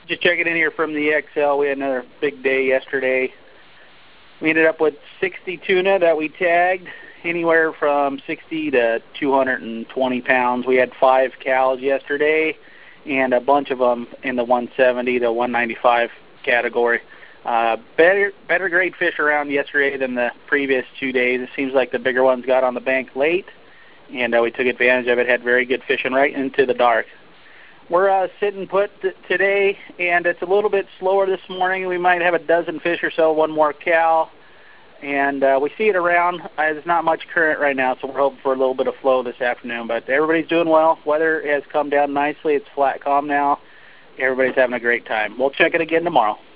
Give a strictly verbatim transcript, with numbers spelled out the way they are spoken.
Just checking in here from the X L. We had another big day yesterday. We ended up with sixty tuna that we tagged, anywhere from sixty to two hundred twenty pounds. We had five cows yesterday and a bunch of them in the one seventy to one ninety-five category. Uh, better better grade fish around yesterday than the previous two days. It seems like the bigger ones got on the bank late, and uh, we took advantage of it. Had very good fishing right into the dark. We're uh, sitting put t today, and it's a little bit slower this morning. We might have a dozen fish or so, one more cow, and uh, we see it around. Uh, there's not much current right now, so we're hoping for a little bit of flow this afternoon. But everybody's doing well. Weather has come down nicely. It's flat calm now. Everybody's having a great time. We'll check it again tomorrow.